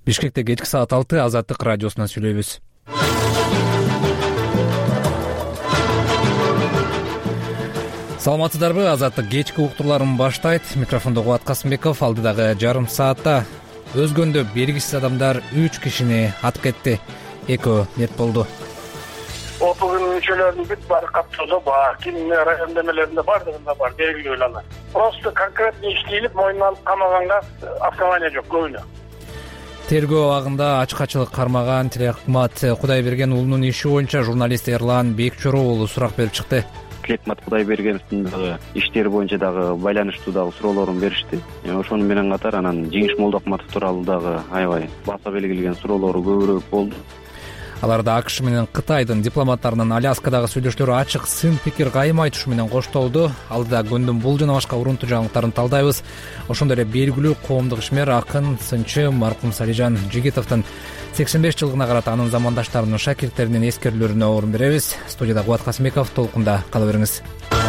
Бишкекте кечки саат 6 Азаттык радиосунан сүйлөйбүз. Саламатсыздарбы? Азаттык кечки уктурларын баштайт. Микрофондо Кубат Касымбеков. Алдыдагы жарым саатта өзгөндө белгисиз адамдар 3 кишини атып кетти. Экөө мерт болду. Отугун мүчөлөрүнүн бүт баары каптоодо бар, кимдин район эмелеринде бардыгында бар, белгилүү эле. Просто конкретно иштелип, мойнуна алып камаганга основания жок көбүнө. Тергөө абагында ачык-ачык кармаган Тилекмат Кудайберген уулунун иши боюнча журналист Эрлан Бекчору уулу сурак берип чыкты. Тилекмат Кудайбергеновдун дагы иштери боюнча дагы байланыштуу дагы суроолорун беришти. Ошону менен катар анан Жеңиш Молдокматов тууралуу дагы аябай баса белгилеген суроолору көбүрөөк болду. Аларда АКШ менен Кытайдын дипломаттарынын Аляскадагы сүйлөшүүлөрү ачык, сын пикир каймай тушу менен коштолду. Алдыда күндүн бул жана башка урунтуу жаңылыктарын талдайбыз. Ошондой эле белгилүү коомдук ишмер, акын, сынчы маркум Салижан Жигитовдун 85 жылдыгына карата анын замандаштарынын, шакирттеринин эскерүүлөрүнө орун беребиз. Студияда Кубат Касымбеков, толкунда кала бериңиз.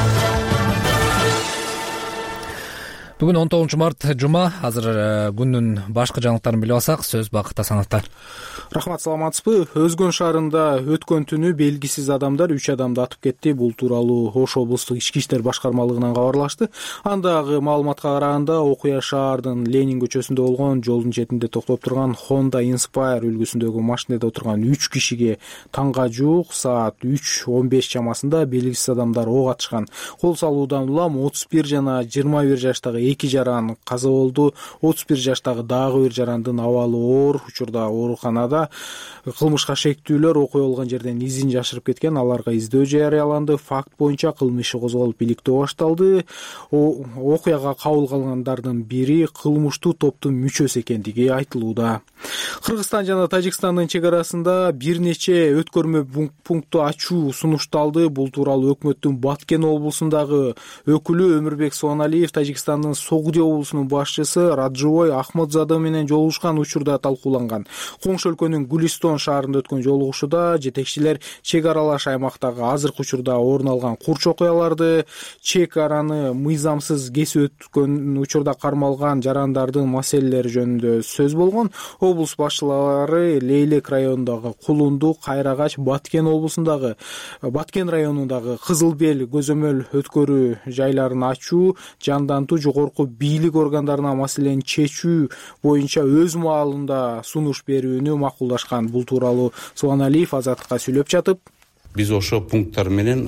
Бүгүн 19 март жума. Азыр күндүн башкы жаңылыктарын билип алсак, сөз Бакыт Асановдо. Рахмат, саламатсызбы? Өзгөн шаарында өткөн түнү белгисиз адамдар 3 адамды атып кетти. Бул тууралуу Ош облустук ички иштер башкармалыгынан кабарлашты. Андагы маалыматка караганда, окуя шаардын Ленин көчөсүндө болгон, жолдун четинде токтоп турган Honda Inspire үлгүсүндөгү машинеде отурган 3 кишиге таңга жуук саат 3:15 чамасында белгисиз адамдар ок атышкан. Кол салуудан улам 31 жана 21 жаштагы 2 жаран каза болду. 31 жаштагы дагы бир жарандын абалы оор, учурда ооруканада. Кылмышка шектүүлөр окуя болгон жерден изин жашырып кеткен, аларга издөө жарыяланды. Факт боюнча кылмыш иши козголуп, иликтөө башталды. Окуяга кабыл кылгандардын бири кылмыштуу топтун мүчөсү экендиги айтылууда. Кыргызстан жана Тажикстандын чек арасында бир нече өткөрмө пункту ачуу сунушталды. Бул тууралуу өкмөттүн Баткен облусундагы өкүлү Өмүрбек Суаналиев Тажикстандын Согди облусунун башчысы Раджубой Ахмадзада менен жолугушкан учурда талкууланган. Коңшу өлкөнүн Гүлистон шаарында өткөн жолугушууда жетекчилер чек аралаш аймактагы азыркы учурда орун алган курч окуяларды, чек араны мыйзамсыз кесип өткөн учурда кармалган жарандардын маселелери жөнүндө сөз болгон. Облус башчылары Лейлек районундагы Кулунду, Кайрагач, Баткен облусундагы Баткен районундагы Кызыл Бел көзөмөл өткөрүү жайларын ачуу, жандантуу жогорку бийлик органдарына маселени чечүү боюнча өз маалында сунуш берүүнү макулдашкан. Бул тууралуу Суаналиев Азаттыкка сүйлөп жатып, биз ошо пункттар менен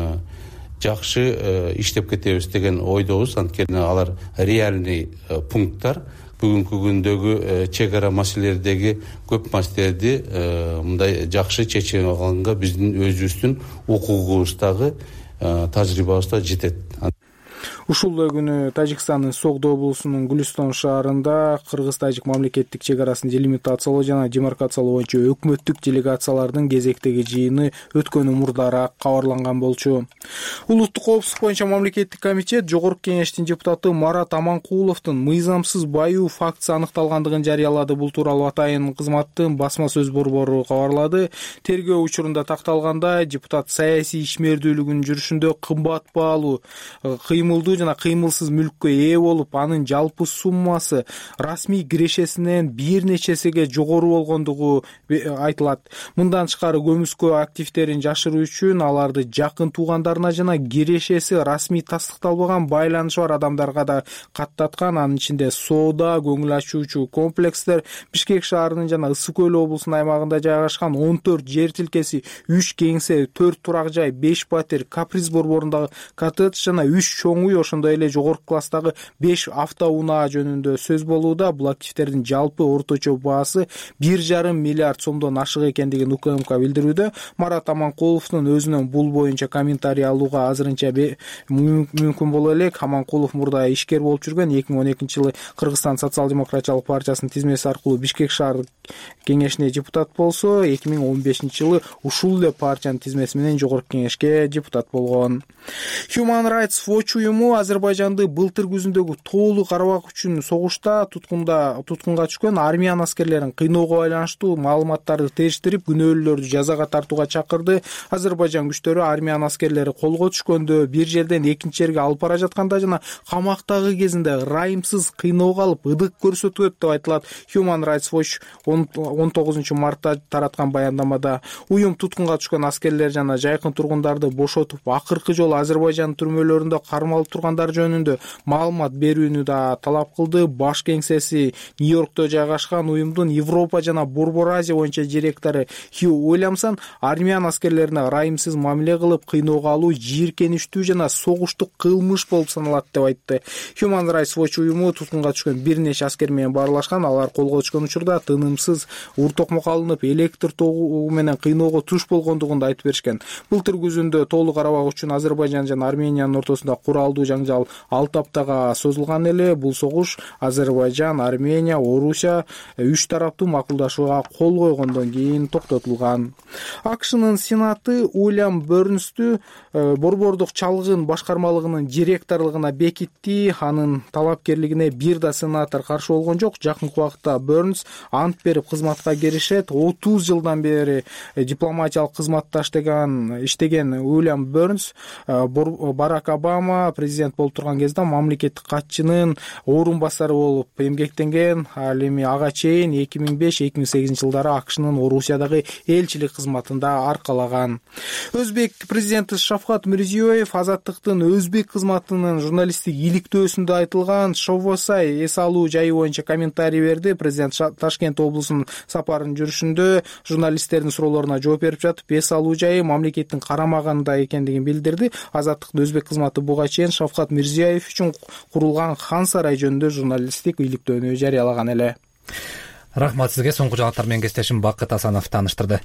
жакшы иштеп кетебиз деген ойдобуз. Анткени алар реальный пункттар. Бүгүнкү күндөгү чек ара маселелердеги көп маселелерди мындай жакшы чече алганга биздин өзүбүздүн укугубуздагы тажрыйбабыз да жетет. Ушул күнү Тажикстандын Согдо облусунун Гүлистон шаарында кыргыз-тажик мамлекеттик чек арасын делимитациялоо жана демаркациялоо боюнча өкмөттүк делегациялардын кезектеги жыйыны өткөн мурдараак кабарланган болчу. Улуттук коопсуздук боюнча мамлекеттик комитет Жогорку кеңештин депутаты Марат Аманкуловдун мыйзамсыз баюу фактысы аныкталгандыгын жарыялады. Бул тууралуу атайын кызматтын басма сөз борбору кабарлады. Тергөө учурунда такталгандай, депутат саясий ишмердүүлүгүнүн жүрүшүндө кымбат баалуу кыймылдуу жана кыймылсыз мүлккө ээ болуп, анын жалпы суммасы расмий кирешесинен бир нечесиге жогору болгондугу айтылат. Мындан тышкары көмүскө активдерин жашыруу үчүн аларды жакын туугандарына жана кирешеси расмий тастыкталбаган байланышы бар адамдарга да каттаткан. Анын ичинде соода, көңүл ачуучу комплекстер, Бишкек шаарынын жана Ысык Көл облусунун аймагында жайгашкан 14 жер тилкеси, 3 кеңсе, 4 турак жай, 5 патер, Каприз борборундагы коттедж жана 3 чоң үй, ошондой эле жогорку класстагы 5 автоунаа жөнүндө сөз болууда. Бул активдердин жалпы орточо баасы 1,5 миллиард сомдон ашык экендигин УКМК билдирүүдө. Марат Аманкуловдун өзүнөн бул боюнча комментарий алууга азырынча мүмкүн боло элек. Аманкулов мурда ишкер болуп жүргөн. 2012 жылы Кыргызстан социал-демократиялык партиясынын тизмеси аркылуу Бишкек шаардык кеңешине депутат болсо, 2015 жылы ушул эле партиянын тизмеси менен жогорку кеңешке депутат болгон. Human Rights Watch уюму Азербайжанды былтыр күзүндөгү Тоолу Карабак үчүн согушта туткунга түшкөн армян аскерлерин кыйноого байланыштуу маалыматтарды териштирип, күнөөлүүлөрдү жазага тартууга чакырды. Азербайжан күчтөрү армян аскерлери колго түшкөндө, бир жерден экинчи жерге алып бара жатканда жана камактагы кезинде ырайымсыз кыйноого алып, ыдык көрсөтөт деп айтылат. Human Rights Watch 19 мартта тараткан баяндамада уюм туткунга түшкөн аскерлер жана жайкын тургундарды бошотуп, акыркы жолу Азербайжан түрмөлөрүндө кармалып тургандар жөнүндө маалымат берүүнү да талап кылды. Баш кеңсеси Нью-Йоркто жайгашкан уюмдун Европа жана Борбор Азия боюнча директору Хью Уильямсон армян аскерлерине ырайымсыз мамиле кылып, кыйноого алуу жийиркеништүү жана согуштук кылмыш болуп саналат деп айтты. Human Rights Watch уюму туткунга түшкөн бир нече аскер менен баарлашкан. Алар колго түшкөн учурда тынымсыз ур токмок алынып, электр тогу менен кыйноого туш болгондугун да айтып беришкен. Былтыр күзүндө Тоолу Карабак үчүн Азербайжан жана Армениянын ортосунда куралдуу жаңжал 6 аптага созулган эле. Бул согуш Азербайжан, Армения, Орусия 3 тараптуу макулдашууга кол койгондон кийин токтотулган. АКШнын Сенаты Уильям Бернстү борбордук чалгын башкармалыгынын директорлугуна бекитти. Анын талапкерлигине бир да сенатор каршы болгон жок. Жакынкы убакта Бернс ант берип кызматка киришет. 30 жылдан бери дипломатиялык кызматта иштеген Уильям Бернс Барак Обама президент болуп турган кезде мамлекеттик катчынын орун басары болуп эмгектенген. Ал эми ага чейин 2005-2008 жылдары АКШнын Орусиядагы элчилик кызматында аркалаган. Өзбек президенти Шавкат Мирзиёев Азаттыктын өзбек кызматынын журналисттик иликтөөсүндө айтылган Шовосай эс алуу жайы боюнча комментарий берди. Президент Ташкент облусунун сапарын жүрүшүндө журналисттердин суроолоруна жооп берип жатып, эс алуу жайы мамлекеттин карамагында экендигин билдирди. Азаттыктын өзбек кызматы буга чейин Шавкат Мирзиёев үчүн курулган Хан сарай жөнүндө журналисттик иликтөөнү жарыялаган эле. Рахмат сизге. Соңку жаңалыктар менен кесиптешим Бакыт Асанов тааныштырды.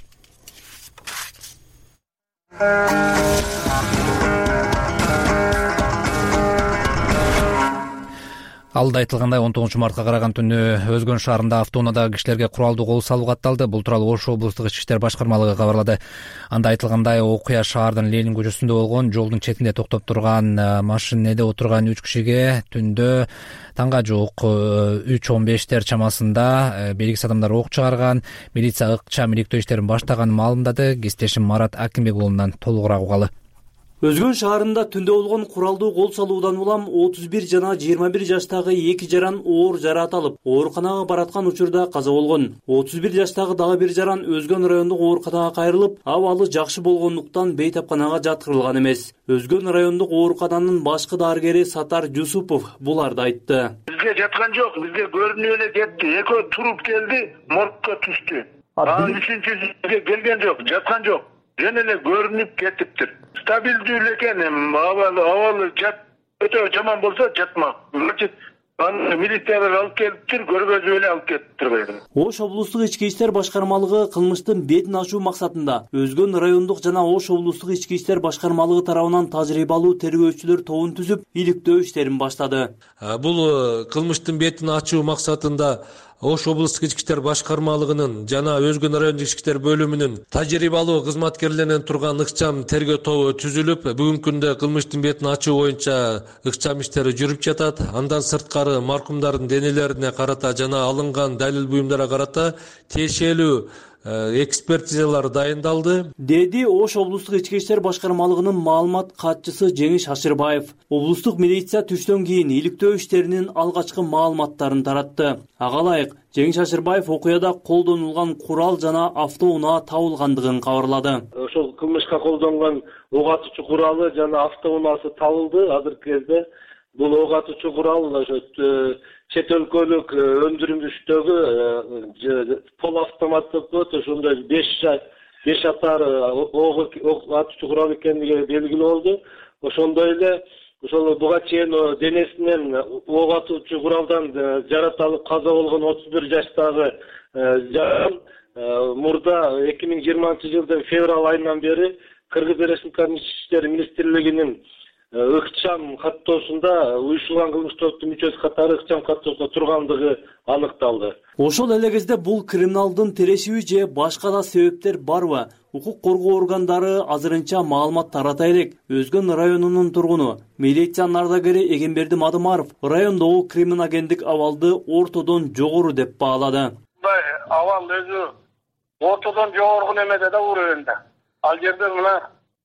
Алда айтылгандай 19 мартка караган түнү Өзгөн шаарында автоунаадагы кишилерге куралдуу кол салуу катталды. Бул тууралуу Ош облустук ички иштер башкармалыгы кабарлады. Анда айтылгандай, окуя шаардын Ленин көчөсүндө болгон. Жолдун четинде токтоп турган машинеде отурган 3 кишиге түндө таңга жуук 3:15 чамасында белгисиз адамдар ок чыгарган. Милиция ыкчам иликтөө иштерин баштаганын маалымдады. Кесиптешим Марат Акимбек уулунан толугураак угалы. Өзгөн шаарында түндө болгон куралдуу кол салуудан улам 31 жана 21 жаштагы 2 жаран оор жараат алып, ооруканага бараткан учурда каза болгон. 31 жаштагы дагы бир жаран Өзгөн райондук ооруканага кайрылып, абалы жакшы болгондуктан бейтапканага жаткырылган эмес. Өзгөн райондук оорукананын башкы дарыгери Сатар Жусупов буларды айтты. Бизге жаткан жок, бизге көрүнүп эле кетти. Экөө туруп келди, моргко түштү. Анан үчүнчүсүгө келген жок, жаткан жок. Жөн эле көрүнүп кетиптир. Стабилдүү эле экен, абалы өтө жаман болсо жатмак. Аны милициялар алып келиптир, көргөзүп эле алып кетиптир. Ош облустук ички иштер башкармалыгы кылмыштын бетин ачуу максатында Өзгөн райондук жана Ош облустук ички иштер башкармалыгы тарабынан тажрыйбалуу тергөөчүлөр тобун түзүп, иликтөө иштерин баштады. Бул кылмыштын бетин ачуу максатында Ош облустук ички иштер башкармалыгынын жана Өзгөн райондук ички иштер бөлүмүнүн тажрыйбалуу кызматкерлеринен турган ыкчам тергөө тобу түзүлүп, бүгүнкү күндө кылмыштын бетин ачуу боюнча ыкчам иштери жүрүп жатат. Андан сырткары маркумдардын денелерине карата жана алынган далил буюмдарга карата тиешелүү экспертизалар дайындалды, деди Ош облустук ички иштер башкармалыгынын маалымат катчысы Жеңиш Ашырбаев. Облустук милиция түштөн кийин иликтөө иштеринин алгачкы маалыматтарын таратты. Ага ылайык Жеңиш Ашырбаев окуяда колдонулган курал жана автоунаа табылгандыгын кабарлады. Ошол кылмышка колдонгон ок атуучу куралы жана автоунаасы табылды. Азыркы кезде бул ок атуучу курал чет өлкөлүк өндүрүштөгү полуавтоматтык ошондой 5 атар ок атуучу курал экендиги белгилүү болду. Ошондой эле ошол буга чейин денесинен ок атуучу куралдан жарат алып каза болгон 31 жаштагы жаран мурда 2020 жылдын февраль айынан бери Кыргыз Республикасынын Ички иштер министрлигинин ыкчам каттоосунда уюшулган кылмыш топтун мүчөсү катары ыкчам каттоосунда тургандыгы аныкталды. Ошол эле кезде бул криминалдын тирешиби же башка да себептер барбы? Укук коргоо органдары азырынча маалымат тарата элек. Өзгөн районунун тургуну милиция ардагери Эгемберди Мадымаров райондогу криминогендик абалды ортодон жогору деп баалады. Абал өзү ортодон жогору немеде да уровенде. Ал жерде мына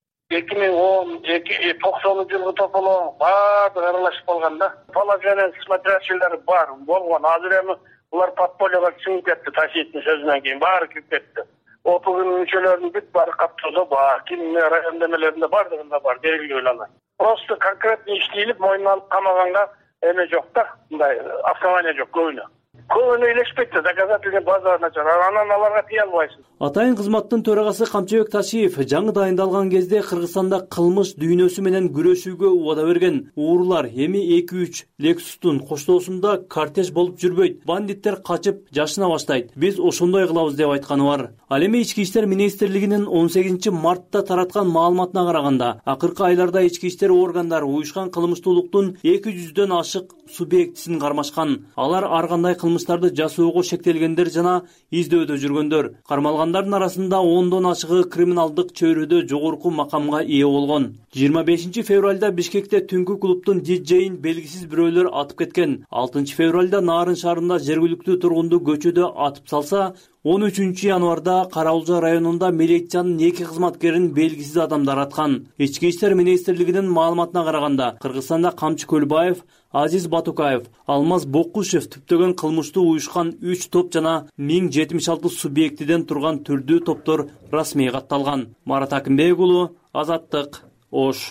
2010-90 жылгы тополоо баардыгы аралашып калган да. Положение смотрящийлери бар болгон. Азыр эми булар подпольега чыгып кетти, ташиттин сөзүнөн кийин баары кирип кетти. Окугун мүчөлөрүнүн бүт баары каптоодо бар, ким район демелеринде бардыгында бар, белгилүү эле. Просто конкретно иштелип, мойнуна алып камаганга эме жок да, мындай основания жок көбүнө. Көбүнө илешпейт да, доказательный база начар. Анан аларга тие албайсың. Атайын кызматтын төрагасы Камчыбек Ташиев жаңы дайындалган кезде Кыргызстанда кылмыш дүйнөсү менен күрөшүүгө убада берген. Уурулар эми 2-3 Lexustун коштоосунда кортеж болуп жүрбөйт. Бандиттер качып жашына баштайт. Биз ошондой кылабыз деп айтканы бар. Ал эми Ички иштер министрлигинин 18 мартта тараткан маалыматына караганда, акыркы айларда ички иштер органдары уюшкан кылмыштуулуктун 200дөн ашык субъектисин кармашкан. Алар ар кандай кылмыштарды жасоого шектелгендер жана издөөдө жүргөндөр. Кармалгандардын арасында 10дон ашыгы криминалдык чөйрөдө жогорку макамга ээ болгон. 25 февралда Бишкекте түнкү клубтун диджейин белгисиз бирөөлөр атып кеткен. 6 февралда Нарын шаарында жергиликтүү тургунду көчөдө атып салса, 13 январда Караулжа районунда милициянын 2 кызматкерин белгисиз адамдар аткан. Ички иштер министрлигинин маалыматына караганда, Кыргызстанда Камчы Көлбаев, Азиз Батукаев, Алмаз Бокушев түптөгөн кылмыштуу уюшкан 3 топ жана 1076 субъектиден турган түрдүү топтор расмий катталган. Марат Акимбек уулу, Азаттык, Ош.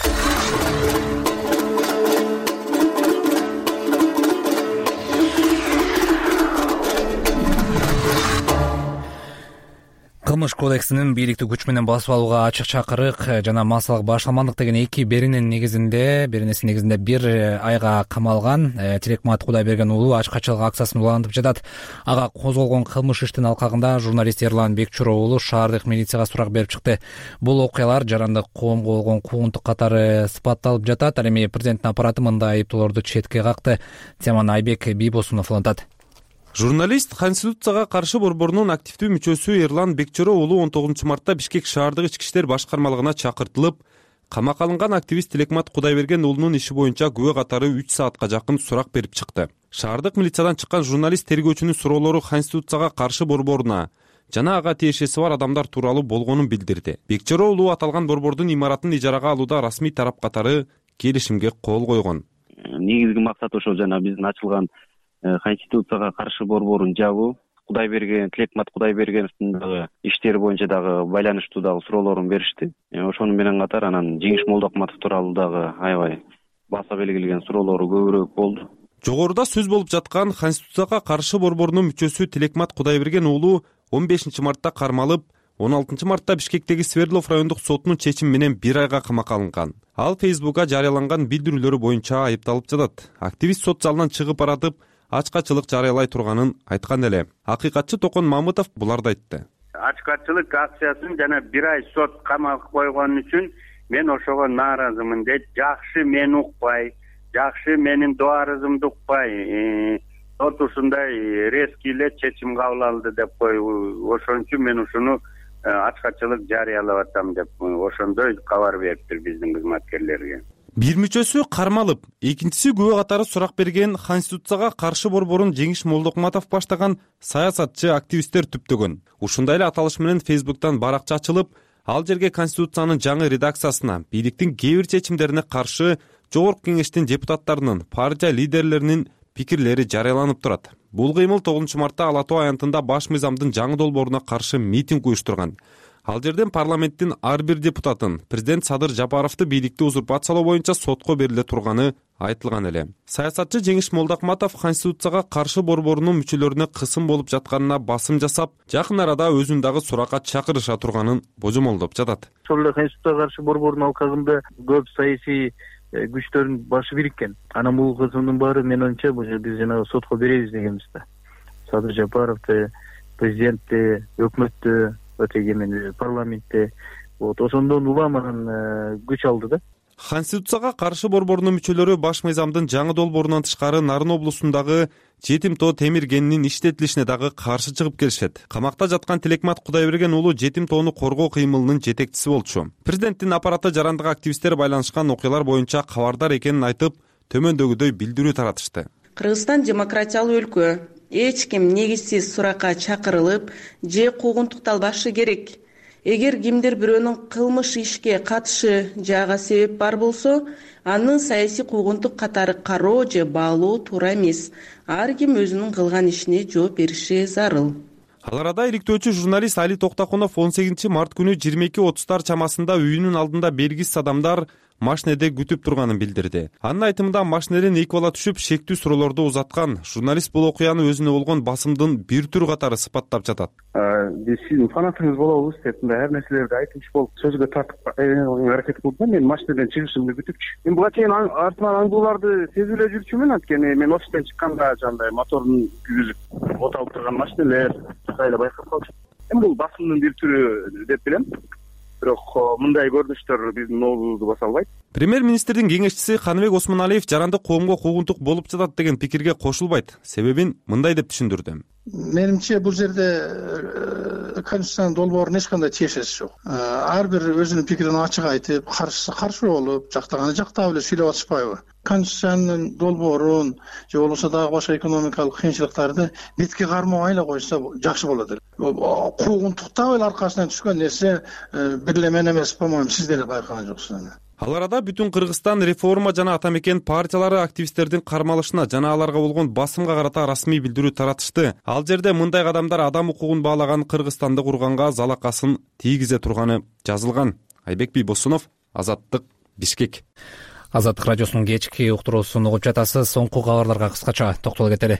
Кылмыш кодексинин бийликтүү күч менен басып алууга ачык чакырык жана массалык башталмандык деген 2 беренесинин негизинде 1 айга камалган Тилекмат Кудайберген уулу ачкачылык акциясын улантып жатат. Ага козголгон кылмыш иштин алкагында журналист Эрлан Бекчуров уулу шаардык милицияга сурак берип чыкты. Бул окуялар жарандык коомго болгон куугунтук катары сыпатталып жатат. Ал эми президенттин аппараты мындай айыптоолорду четке какты. Теманы Айбек Бийбосунов улантат. Журналист Конституцияга каршы борборунун активдүү мүчөсү Эрлан Бекчуров уулу 19 мартта Бишкек шаардык ички иштер башкармалыгына чакыртылып, камакка алынган активист Тилекмат Кудайберген уулунун иши боюнча күбө катары 3 саатка жакын сурак берип чыкты. Шаардык милициядан чыккан журналист тергөөчүнүн суроолору Конституцияга каршы борборуна жана ага тиешеси бар адамдар тууралуу болгонун билдирди. Бекчуров уулу аталган борбордун имаратын ижарага алууда расмий тарап катары келишимге кол койгон. Негизги максат ошол жана биздин ачылган Конституцияга каршы борборун жабуу, Тилекмат Кудайбергеновдун дагы иштери боюнча дагы байланыштуу дагы суроолорун беришти. Ошону менен катар анан Жеңиш Молдокматов тууралуу дагы аябай баса белгилеген суроолору көбүрөөк болду. Жогоруда сөз болуп жаткан Конституцияга каршы борборунун мүчөсү Тилекмат Кудайберген уулу 15 мартта кармалып, 16 мартта Бишкектеги Свердлов райондук сотунун чечими менен 1 айга камакка алынган. Ал Facebook'ка жарыяланган билдирүүлөрү боюнча айыпталып жатат. Активист сот залынан чыгып баратып, ачкачылык жарыялай турганын айткан эле. Акыйкатчы Токон Мамытов буларды айтты. Ачкачылык акциясын жана 1 ай сот камакка койгон үчүн мен ошого нааразымын дейт. Жакшы мени укпай, жакшы менин дуарызымды укпай, сот ушундай резкий эле чечим кабыл алды деп ошон үчүн мен ушуну ачкачылык жарыялап атам деп ошондой кабар бериптир биздин кызматкерлерге. Бир мүчөсү кармалып, экинчиси күбө катары сурак берген Конституцияга каршы борборун Жеңиш Молдокматов баштаган саясатчы активисттер түптөгөн. Ушундай эле аталыш менен Facebook'тан баракча ачылып, ал жерге Конституциянын жаңы редакциясына, бийликтин кээ бир чечимдерине каршы Жогорку Кеңештин депутаттарынын, партия лидерлеринин пикирлери жарыяланып турат. Бул кыймыл 9 мартта Ала Тоо аянтында баш мыйзамдын жаңы долбооруна каршы митинг уюштурган. Ал жерден парламенттин ар бир депутатын президент Садыр Жапаровду бийликти узурпациялоо боюнча сотко бериле турганы айтылган эле. Саясатчы Жеңиш Молдокматов Конституцияга каршы борборунун мүчөлөрүнө кысым болуп жатканына басым жасап, жакын арада өзүн дагы суракка чакырыша турганын божомолдоп жатат. Ошол эле Конституцияга каршы борбордун алкагында көп саясий күчтөрдүн башы бириккен. Анан бул кысымдын баары мен оюмча биз жанагы сотко беребиз дегенбиз да. Садыр Жапаровду, президентти, өкмөттү, өтөгемен парламентте ошондон улам анан күч алды да. Конституцияга каршы борборунун мүчөлөрү баш мыйзамдын жаңы долбоорунан тышкары Нарын облусундагы жетим тоо темир кенинин иштетилишине дагы каршы чыгып келишет. Камакта жаткан Тилекмат Кудайберген уулу жетим тоону коргоо кыймылынын жетекчиси болчу. Президенттин аппараты жарандык активисттер байланышкан окуялар боюнча кабардар экенин айтып, төмөндөгүдөй билдирүү таратышты. Кыргызстан демократиялуу өлкө. Эч ким негизсиз суракка чакырылып же куугунтукталбашы керек. Эгер кимдир бирөөнүн кылмыш ишке катышы жага себеп бар болсо, аны саясий куугунтук катары кароо же баалоо туура эмес. Ар ким өзүнүн кылган ишине жооп бериши зарыл. Ал арада иликтөөчү журналист Али Токтакунов 18 март күнү 22:30 чамасында үйүнүн алдында белгисиз адамдар машинеде күтүп турганын билдирди. Анын айтымында машинеден эки бала түшүп шектүү суроолорду узаткан. Журналист бул окуяны өзүнө болгон басымдын бир түр катары сыпаттап жатат. Биз сиздин фанатыңыз болобуз деп ар нерселерди айтымчы болуп сөзгө тартып аракет кылдым. Мен машинеден чыгышымды күтүпчү. Мен буга чейин артынан аңдууларды сезип эле жүрчүмүн, анткени мен офистен чыкканда жандай моторун күйгүзүп от алып турган машинелер эле байкап калчу. Бул басымдын бир түрү деп билем. Бирок мындай көрүнүштөр биздин нообузду баса албайт. Премьер-министрдин кеңешчиси Каныбек Осмоналиев жарандык коомго куугунтук болуп жатат деген пикирге кошулбайт. Себебин мындай деп түшүндүрдү. Менимче бул жерде конституциянын долбоорунун эч кандай тиешеси жок. Ар бир өзүнүн пикирин ачык айтып, каршысы каршы болуп, жактаганы жактап эле сүйлөп атышпайбы? Конституциянын долбоорун же болбосо дагы башка экономикалык кыйынчылыктарды бетке кармабай эле койсо жакшы болот эле. Куугунтуктап эле аркасынан түшкөн нерсе бир эле мен эмес, по-моему, сиз деле байкаган жоксуз. Ал арада бүтүн Кыргызстан реформа жана ата мекен партиялары активисттердин кармалышына жана аларга болгон басымга карата расмий билдирүү таратышты. Ал жерде мындай кадамдар адам укугун баалаган Кыргызстанды курганга залакасын тийгизе турганы жазылган. Айбек Бийбосунов, Азаттык, Бишкек. Азаттык радиосунун кечки уктуруусун угуп жатасыз. Соңку кабарларга кыскача токтоло кетели.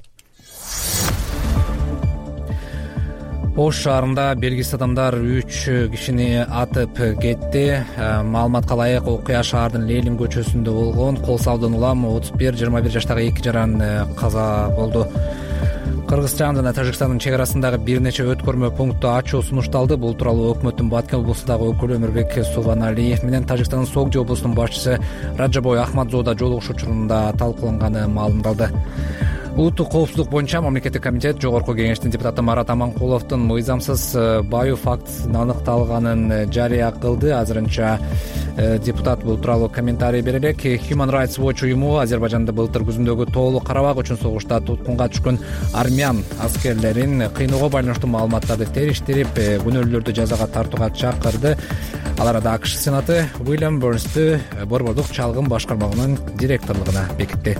Ош шаарында белгисиз адамдар 3 кишини атып кетти. Маалыматка ылайык окуя шаардын Ленин көчөсүндө болгон. Кол салуудан улам 31-21 жаштагы 2 жаран каза болду. Кыргызстан жана Тажикстандын чек арасындагы бир нече өткөрмө пункту ачуу сунушталды. Бул тууралуу өкмөттүн Баткен облусундагы өкүлү Өмүрбек Субаналиев менен Тажикстандын Согди облусунун башчысы Раджабой Ахмадзода жолугушуу учурунда талкууланганы маалымдалды. Улуттук коопсуздук боюнча мамлекеттик комитет Жогорку кеңештин депутаты Марат Аманкуловдун мыйзамсыз баюу фактысынын аныкталганын жарыя кылды. Азырынча депутат бул тууралуу комментарий бере элек. Human Rights Watch уюму Азербайжанда былтыр күзүндөгү тоолуу Карабак үчүн согушта туткунга түшкөн армян аскерлерин кыйноого байланыштуу маалыматтарды териштирип, күнөөлүүлөрдү жазага тартууга чакырды. Ал арада АКШ Сенаты Уильям Бернстү борбордук чалгын башкармагынын директорлугуна бекитти.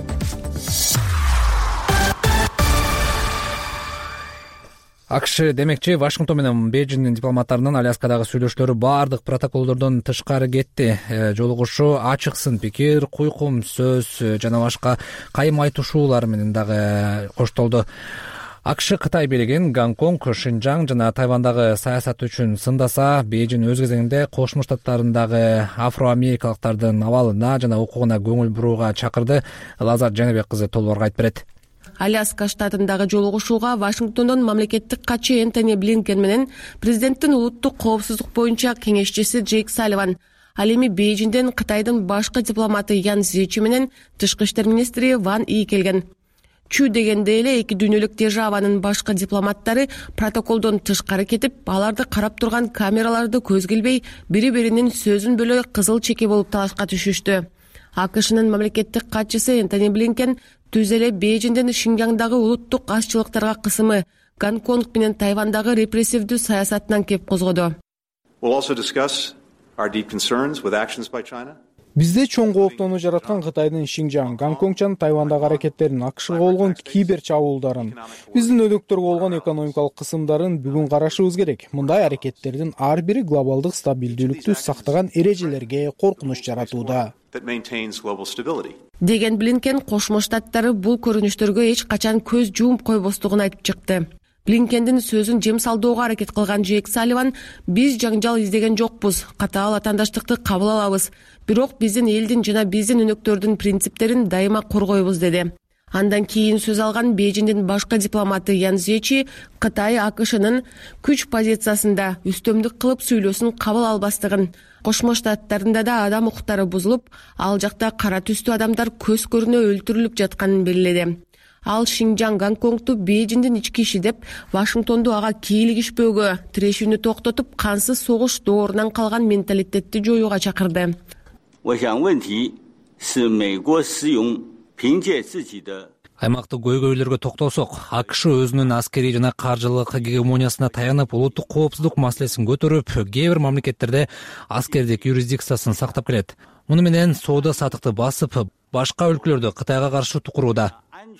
АКШ демекчи Вашингтон менен Бейжиңдин дипломаттарынын Аляскадагы сүйлөшүүлөрү баардык протоколдордон тышкары кетти. Жолугушуу ачык сын пикир, куйкум сөз жана башка кайым айтышуулар менен дагы коштолду. АКШ Кытай бийлигин Гонконг, Шинжаң жана Тайвандагы саясат үчүн сындаса, Бейжиң өз кезегинде Кошмо Штаттарындагы афроамерикалыктардын абалына жана укугуна көңүл бурууга чакырды. Лазар Жаныбек кызы толугураак айтып берет. Аляска штатындагы жолугушууга Вашингтондон мамлекеттик катчы Энтони Блинкен менен президенттин улуттук коопсуздук боюнча кеңешчиси Джейк Салливан, ал эми Бейжиңден Кытайдын башкы дипломаты Ян Зичи менен тышкы иштер министри Ван И келген. Чү дегенде эле эки дүйнөлүк державанын башкы дипломаттары протоколдон тышкары кетип, аларды карап турган камераларды көзгө илбей, бири-биринин сөзүн бөлө кызыл чеке болуп талашка түшүштү. АКШнын мамлекеттик катчысы Энтони Блинкен түз эле Бейжиңдин Шинжаңдагы улуттук азчылыктарга кысымы, Гонконг менен Тайвандагы репрессивдүү саясатынан кеп козгоду. Бизде чоң кооптонуу жараткан Кытайдын Шинжаң, Гонконг жана Тайвандагы аракеттерин, АКШга болгон кибер чабуулдарын, биздин өнөктөргө болгон экономикалык кысымдарын бүгүн карашыбыз керек. Мындай аракеттердин ар бири глобалдык стабилдүүлүктү сактаган эрежелерге коркунуч жаратууда. Деген Блинкен Кошмо Штаттары бул көрүнүштөргө эч качан көз жумуп койбостугун айтып чыкты. Блинкендин сөзүн жем салдоого аракет кылган Джейк Салливан: биз жаңжал издеген жокпуз, катаал атаандаштыкты кабыл алабыз, бирок биздин элдин жана биздин өнөктөрдүн принциптерин дайыма коргойбуз деди. Андан кийин сөз алган Бейжиңдин башкы дипломаты Ян Зечи Кытай АКШнын күч позициясында үстөмдүк кылып сүйлөсүн кабыл албастыгын, Кошмо Штаттарында да адам укуктары бузулуп, ал жакта кара түстүү адамдар көз көрүнө өлтүрүлүп жатканын белгиледи. Ал Шинжаң, Гонконгду Бейжиңдин ички иши деп, Вашингтонду ага кийлигишпөөгө, тирешүүнү токтотуп, кансыз согуш доорунан калган менталитетти жоюуга чакырды. Аймактык көйгөйлөргө токтолсок, АКШ өзүнүн аскерий жана каржылык гегемониясына таянып, улуттук коопсуздук маселесин көтөрүп, кээ бир мамлекеттерде аскердик юрисдикциясын сактап келет. Муну менен соода сатыкты басып, башка өлкөлөрдө Кытайга каршы тукурууда.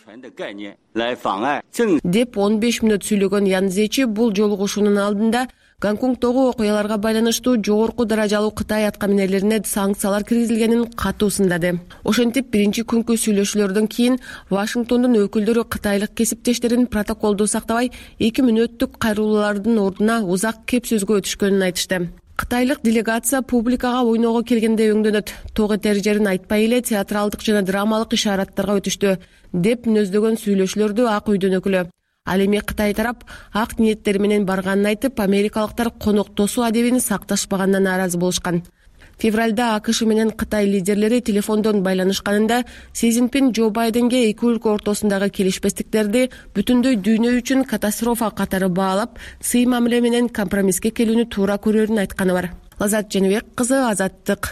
Деп 15 мүнөт сүйлөгөн Ян Зечи бул жолугушуунун алдында Гонконгдогу окуяларга байланыштуу жогорку даражалуу Кытай аткаминерлерине санкциялар киргизилгенин катуу сындады. Ошентип, биринчи күнкү сүйлөшүүлөрдөн кийин Вашингтондун өкүлдөрү кытайлык кесиптештерин протоколду сактабай 2 мүнөттүк кайрылуулардын ордуна узак кеп сөзгө өтүшкөнүн айтышты. Кытайлык делегация публикага ойноого келгенде өңдөнөт, ток этер жерин айтпай эле театралдык жана драмалык ишараттарга өтүштү, деп мүнөздөгөн сүйлөшүүлөрдү Ак үйдүн өкүлү. Ал эми Кытай тарап ак ниеттери менен барганын айтып, америкалыктар конок тосуу адебин сакташпаганына нааразы болушкан. Февралда АКШ менен Кытай лидерлери телефондон байланышканында Си Цзиньпин Джо Байденге эки өлкө ортосундагы келишпестиктерди бүтүндөй дүйнө үчүн катастрофа катары баалап, сый мамиле менен компромисске келүүнү туура көрөрүн айтканы бар. Лазат Женебек кызы, Азаттык.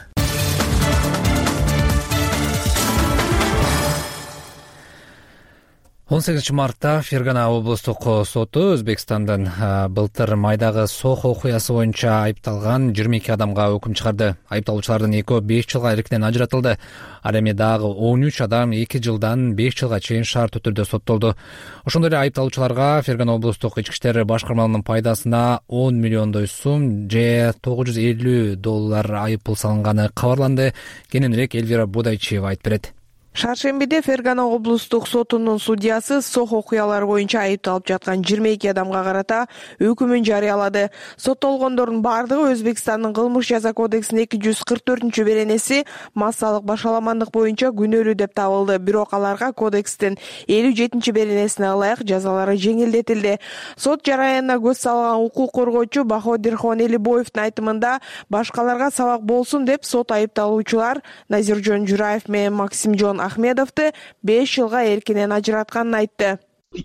18 мартта Фергана облустук соту Өзбекстандын былтыр майдагы Сох окуясы боюнча айыпталган 22 адамга өкүм чыгарды. Айыпталуучулардын экөө 5 жылга эрктен ажыратылды. Ал эми дагы 13 адам 2 жылдан 5 жылга чейин шартуу түрдө соттолду. Ошондой эле айыпталуучуларга Фергана облустук ички иштер башкармалыгынын пайдасына 10 миллиондой сум же $950 айыппул салынганы кабарланды. Кененирээк Эльвира Будайчиева айтып берет. Шаршембиде Фергана облустук сотунун судьясы Сох окуялары боюнча айыпталып жаткан 22 адамга карата өкүмүн жарыялады. Соттолгондордун бардыгы Өзбекстандын кылмыш жаза кодексинин 244-беренеси массалык башаламандык боюнча күнөөлүү деп табылды. Бирок аларга кодекстин 57-беренесине ылайык жазалары жеңилдетилди. Сот жараянына көз салган укук коргоочу Баходирхон Элибоевдин айтымында башкаларга сабак болсун деп сот айыпталуучулар Назиржон Жураев менен Максимжон Ахмедовду 5 жылга эркинен ажыратканын айтты.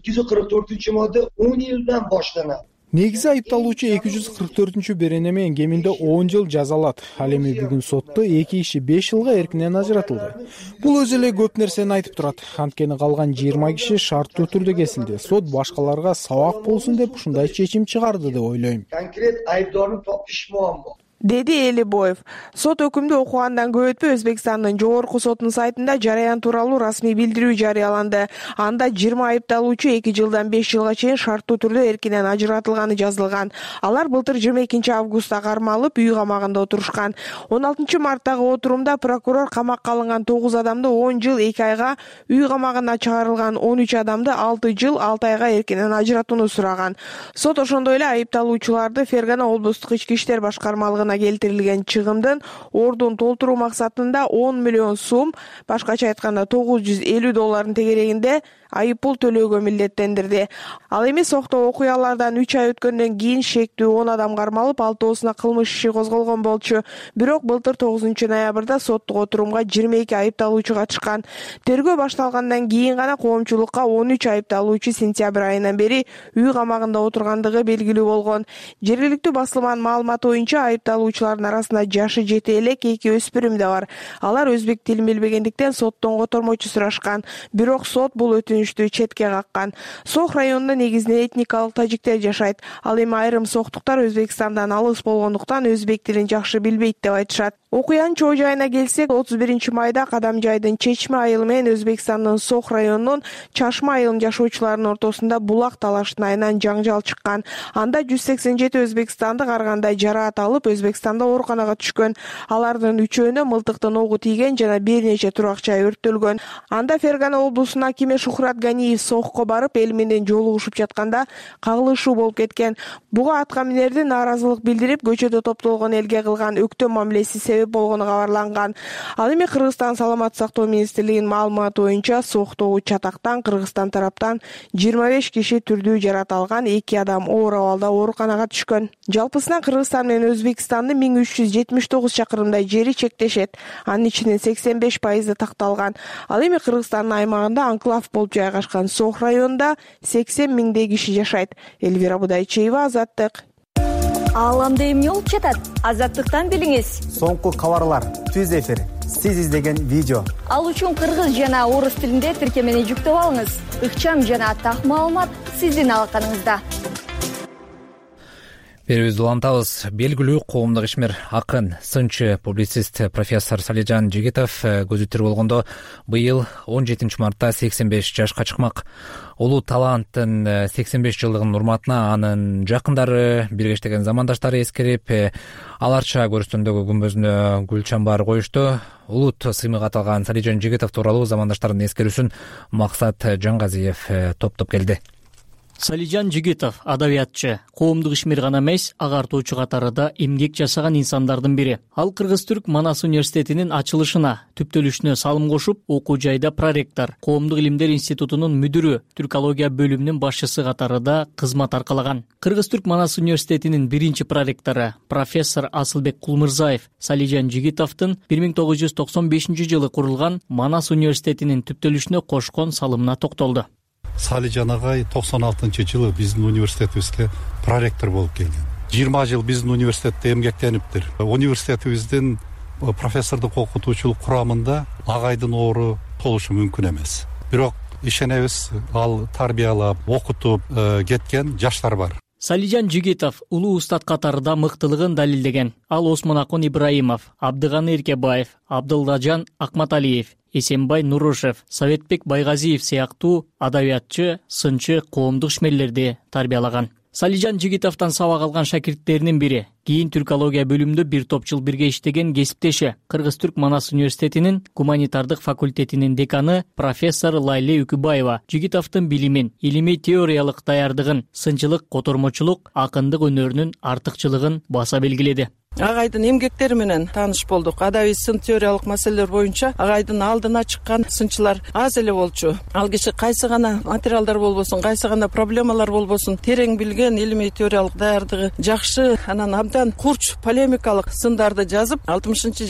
244-мадда 10 жылдан баштанат. Негизи айыпталуучу 244-берене менен кеминде 10 жыл жазалат. Ал эми бүгүн сотто 2 иши 5 жылга эркинен ажыратылды. Бул өзү эле көп нерсени айтып турат. Анткени калган 20 киши шарттуу түрдө кесилди. Сот башкаларга сабак болсун деп ушундай чечим чыгарды деп ойлойм. Конкрет айыптоорун топуш муаммо. Деди Элибоев. Сот өкүмдү окугандан көп өтпөй Өзбекстандын жогорку сотунун сайтында жараян тууралуу расмий билдирүү жарыяланды. Анда 20 айыпталуучу 2 жылдан 5 жылга чейин шарттуу түрдө эркинен ажыратылганы жазылган. Алар былтыр 22 августта кармалып үй камагында отурушкан. 16 марттагы отурумда прокурор камакка алынган 9 адамды 10 жыл 2 айга, үй камагына чыгарылган 13 адамды 6 жыл 6 айга эркинен ажыратууну сураган. Сот ошондой эле айыпталуучуларды Фергана облустук ички иштер башкармалыгына келтирилген чыгымдын ордун толтуруу максатында 10 миллион сум, башкача айтканда $950 тегерегинде айыппул төлөөгө милдеттендирди. Ал эми Сохто окуялардан 3 ай өткөндөн кийин шектүү 10 адам кармалып, 6-оосуна кылмыш иши козголгон болчу. Бирок былтыр 9 ноябрда соттук отурумга 22 айыпталуучу катышкан. Тергөө башталгандан кийин гана коомчулукка 13 айыпталуучу сентябрь айынан бери үй камагында отургандыгы белгилүү болгон. Жергиликтүү басылманын маалыматы боюнча айыпталуучулардын арасында жашы жете элек 2 өспүрүм да бар. Алар өзбек тилин билбегендиктен соттон котормочу сурашкан. Бирок сот бул четке каккан. Сох районунда негизинен этникалык тажиктер жашайт. Ал эми айрым соктуктар Өзбекстандан алыс болгондуктан өзбек тилин жакшы билбейт деп айтышат. Окуянын чоо жайына келсек, 31 майда Кадам жайдын Чечме айылы менен Өзбекстандын Сох районунун Чашма айылынын жашоочуларынын ортосунда булак талаштын айынан жаңжал чыккан. Анда 187 өзбекстандык ар кандай жараат алып, Өзбекстанда ооруканага түшкөн. Алардын 3-өөнө мылтыктын огу тийген жана бир нече турак жай өрттөлгөн. Анда Фергана облусунун акими Шухрат Ганиев сокко барып, эл менен жолугушуп жатканда кагылышуу болуп кеткен. Буга атка минердин нааразылык билдирип, көчөдө топтолгон элге кылган өктөө мамилеси себеп болгону кабарланган. Ал эми Кыргызстан Саламаттык сактоо министрлигинин маалыматы боюнча соктогу чатактан Кыргызстан тараптан 25 киши түрдүү жарат алган, 2 адам оор абалда ооруканага түшкөн. Жалпысынан Кыргызстан менен Өзбекстандын 1379 чакырымдай жери чектешет. Анын ичинен 85% такталган. Ал эми Кыргызстандын аймагында анклав болуп жайгашкан Сох районунда 80 миңдей киши жашайт. Элвира Будайчиева, Азаттык. Ааламда эмне болуп жатат? Азаттыктан билиңиз. Соңку кабарлар, түз эфир, сиз издеген видео. Ал үчүн кыргыз жана орус тилинде тиркемени жүктөп алыңыз. Ыкчам жана так маалымат сиздин алаканыңызда. Берүүбүздү улантабыз. Белгилүү коомдук ишмер, акын, сынчы, публицист профессор Салижан Жигитов көзү тирүү болгондо быйыл 17 мартта 85 жашка чыкмак. Улуу таланттын 85 жылдыгынын урматына анын жакындары, биргештеген замандаштары эскерип, аларча көрүстөндөгү күмбөзүнө гүл чамбар коюшту. Улут сыймык аталган Салижан Жигитов тууралуу замандаштардын эскерүүсүн Максат Жангазиев топтоп келди. Салижан Жигитов адабиятчы, коомдук ишмер гана эмес, агартуучу катарында эмгек жасаган инсандардын бири. Ал Кыргыз-Түрк Манас университетинин ачылышына, түптөлүшүнө салым кошуп, окуу жайда проректор, коомдук илимдер институтунун мүдүрү, түркология бөлүмүнүн башчысы катарында кызмат аркалаган. Кыргыз-Түрк Манас университетинин биринчи проректору, профессор Асылбек Кулмырзаев Салижан Жигитовдун 1995 курулган Манас университетинин түптөлүшүнө кошкон салымына токтолду. Салижан агай 96-жылы биздин университетибизге проректор болуп келген. 20 жыл биздин университетте эмгектениптир. Университетибиздин профессордук окутуучулук курамында агайдын ору толушу мүмкүн эмес. Бирок ишенебиз, ал тарбиялап, окутуп кеткен жаштар бар. Салижан Жигитов улуу устат катарында мыктылыгын далилдеген. Ал Осмонакун Ибраимов, Абдыганы Эркебаев, Абдылдажан Акматалиев, Эсенбай Нурушев, Советбек Байгазиев сыяктуу адабиятчы, сынчы, коомдук ишмерлерди тарбиялаган. Салижан Жигитовдон сабак алган шакирттеринин бири. Кийин түркология бөлүмүндө бир топ жыл бирге иштеген кесиптеши, Кыргыз-Түрк Манас университетинин гуманитардык факультетинин деканы профессор Лайле Үкүбаева Жигитовдун билимин, илимий теориялык даярдыгын, сынчылык, котормочулук, акындык өнөрүнүн артыкчылыгын баса белгиледи. Агайдын эмгектери менен тааныш болдук. Адабий сын теориялык маселелер боюнча агайдын алдына чыккан сынчылар аз эле болчу. Ал киши кайсы гана материалдар болбосун, кайсы гана проблемалар болбосун, терең билген, илимий теориялык даярдыгы жакшы, анан абдан курч полемикалык сындарды жазып, 60-70,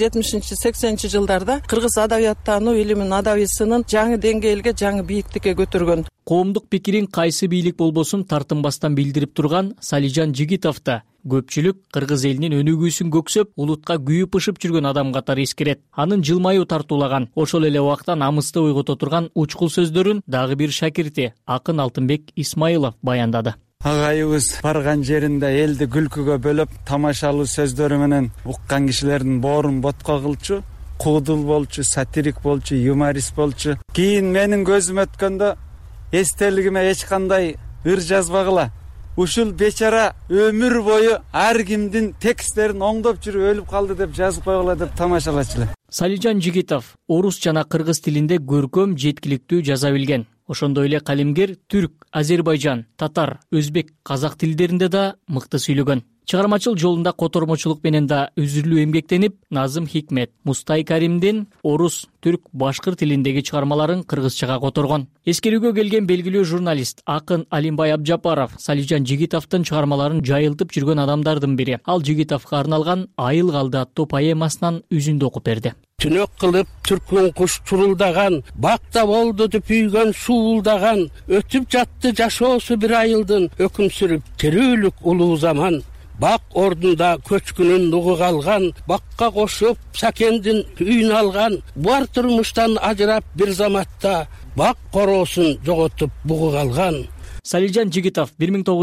80 жылдарда кыргыз адабияттануу илимин, адабий сынын жаңы деңгээлге, жаңы бийиктикке көтөргөн. Коомдук пикирин кайсы бийлик болбосун тартынбастан билдирип турган Салижан Жигитовда көпчүлүк кыргыз элинин өнүгүүсүн көксөп, улутка күйүп ышып жүргөн адам катары эскерет. Анын жылмаюу тартуулаган, ошол эле убакта намысты ойгото турган учкул сөздөрүн дагы бир шакирти акын Алтынбек Исмаилов баяндады. Агайыбыз барган жеринде элди күлкүгө бөлөп, тамашалуу сөздөрү менен уккан кишилердин боорун ботко кылчу, куудул болчу, сатирик болчу, юморист болчу. Кийин менин көзүм өткөндө эстелигиме эч кандай ыр жазбагыла. Ушул бечара өмүр бою ар кимдин тексттерин оңдоп жүрүп өлүп калды деп жазып койгула деп тамашалачу. Салижан Жигитов орус жана кыргыз тилинде көркөм, жеткиликтүү жаза билген. Ошондой эле калемгер түрк, азербайжан, татар, өзбек, казак тилдеринде да мыкты сүйлөгөн. Чыгармачыл жолунда котормочулук менен да үзүрлүү эмгектенип, Назым Хикмет, Мустай Каримдин орус, түрк, башкыр тилиндеги чыгармаларын кыргызчага которгон. Эскерүүгө келген белгилүү журналист акын Алимбай Абжапаров Салижан Жигитовдун чыгармаларын жайылтып жүргөн адамдардын бири. Ал Жигитовго арналган Айыл калды аттуу поэмасынан үзүндү окуп берди. Түнөк кылып түркмөн куш чурулдаган, бакта болду түпүйгөн суулдаган, өтүп жатты жашоосу бир айылдын, өкүм сүрүп терүүлүк улуу заман. Бак ордунда көчкүнүн нугу калган, бакка кошуп сакендин үйүн алган, бар турмуштан ажырап бир заматта, бак короосун жоготуп бугу калган. Салижан Жигитов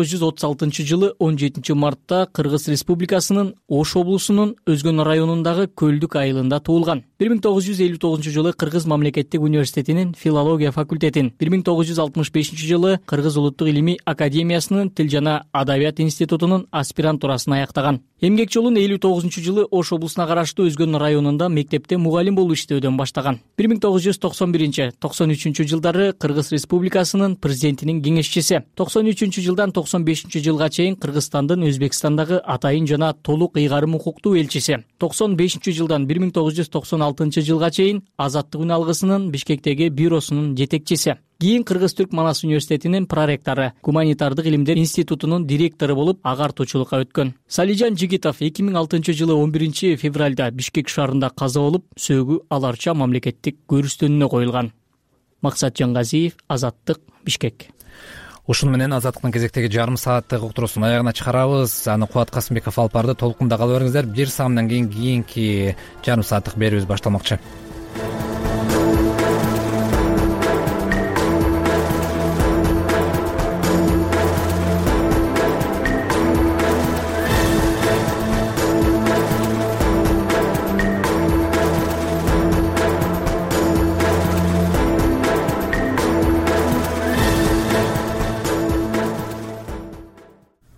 1936 жылы 17 мартта Кыргыз Республикасынын Ош облусунун Өзгөн районундагы Көлдүк айылында туулган. 1959-жылы Кыргыз мамлекеттик университетинин филология факультетин, 1965-жылы Кыргыз улуттук илимий академиясынын тил жана адабият институтунун аспирантурасын аяктаган. Эмгек жолун 59-жылы Ош облусуна караштуу Өзгөн районунда мектепте мугалим болуп иштөөдөн баштаган. 1991-93 жылдары Кыргыз Республикасынын президентинин кеңешчиси. 93 жылдан 95 жылга чейин Кыргызстандын Өзбекстандагы атайын жана толук ыйгарым укуктуу элчиси. 95 жылдан 1996 жылга чейин Азаттык үн алгысынын Бишкектеги бюросунун жетекчиси. Кийин Кыргыз-Түрк Манас университетинин проректору, гуманитардык илимдер институтунун директору болуп агартуучулукка өткөн. Салижан Жигитов 2006 жылы 11 февралда Бишкек шаарында каза болуп, сөөгү аларча мамлекеттик көрүстөнүнө коюлган. Максат Жангазиев, Азаттык, Бишкек. Ушуну менен Азаттыктын кезектеги жарым сааттык уктуруусун аягына чыгарабыз. Аны Кубат Касымбеков алып барды. Толкунда кала бериңиздер. Бир саамдан кийинки жарым сааттык берүүбүз башталмакчы.